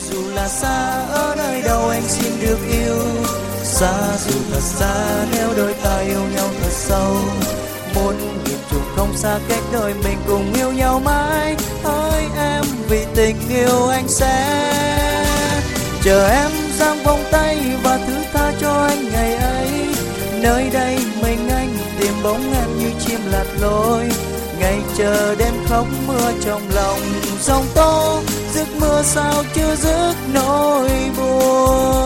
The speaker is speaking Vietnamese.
dù là xa ở nơi đâu anh xin được yêu. Xa dù thật xa nếu đôi ta yêu nhau thật sâu, một nghìn trùng không xa cách đôi mình cùng yêu nhau mãi. Hỡi em vì tình yêu anh sẽ chờ em giang vòng tay và thứ tha cho anh ngày ấy. Nơi đây mình anh tìm bóng em như chim lạc lối, ngày chờ đêm khóc mưa trong lòng. Dòng tố giấc mưa sao chưa dứt nỗi buồn.